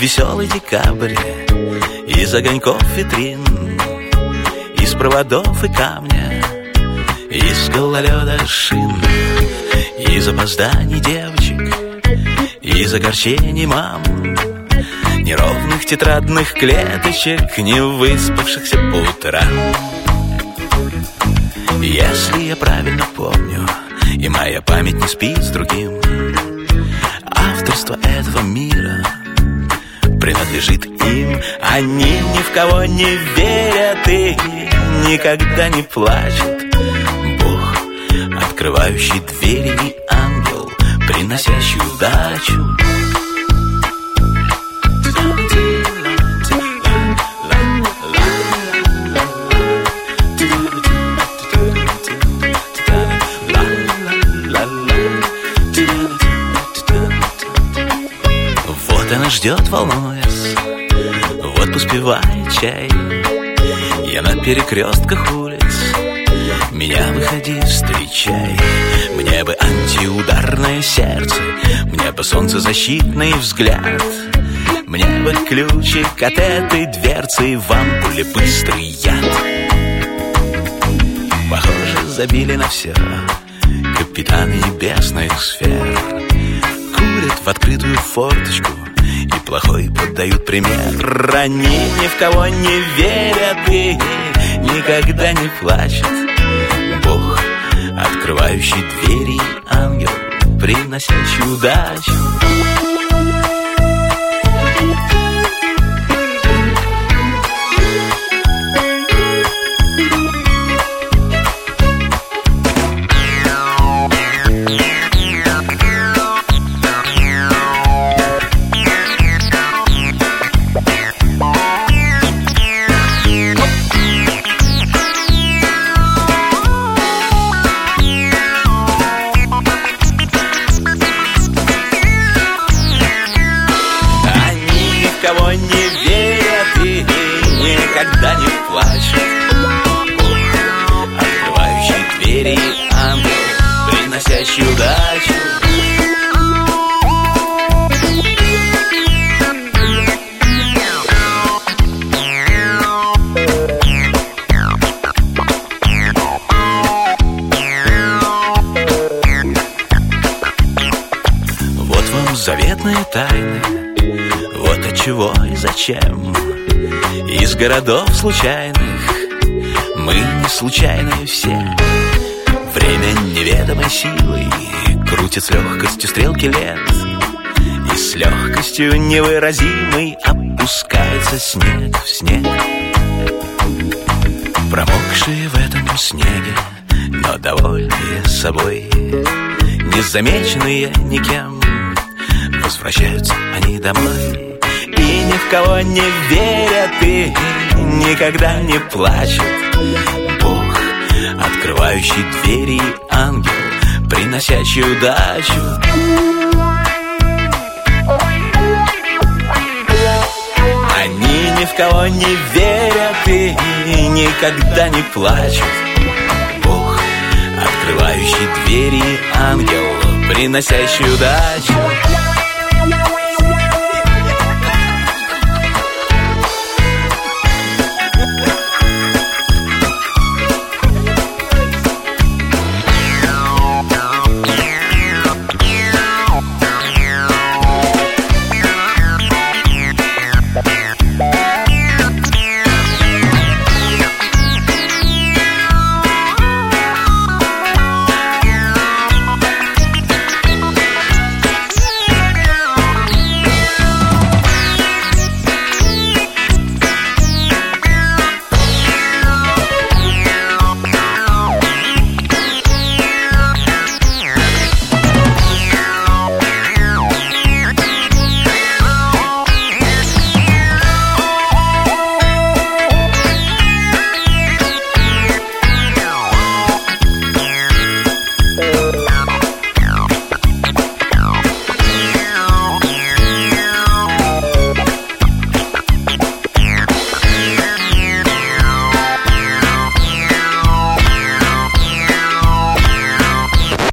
веселый декабрь, из огоньков витрин, из проводов и камня, из гололеда шин, из опозданий девочек, из огорчений мам, неровных тетрадных клеточек, не выспавшихся по утрам. Если я правильно помню, и моя память не спит с другим, авторство этого мира принадлежит им. Они ни в кого не верят и никогда не плачут. Бог, открывающий двери, и ангел, приносящий удачу. Она ждет, волнуясь, вот поспевает чай. Я на перекрестках улиц, меня выходи, встречай. Мне бы антиударное сердце, мне бы солнцезащитный взгляд, мне бы ключик от этой дверцы, в ампуле быстрый яд. Похоже, забили на все капитаны небесных сфер, курят в открытую форточку и плохой поддают пример. Они ни в кого не верят и никогда не плачут. Бог, открывающий двери, ангел, приносящий удачу. Никогда не плачут. Бог, открывающий двери, ангел, приносящий удачу. Вот вам заветные тайны, вот от чего и зачем. Из городов случайных мы не случайные все. Время неведомой силой крутит с легкостью стрелки лет, и с легкостью невыразимой опускается снег в снег. Промокшие в этом снеге, но довольные собой, незамеченные никем, возвращаются они домой. И ни в кого не верят и никогда не плачут. Бог, открывающий двери, ангел, приносящий удачу. Они ни в кого не верят и никогда не плачут. Бог, открывающий двери, ангел, приносящий удачу.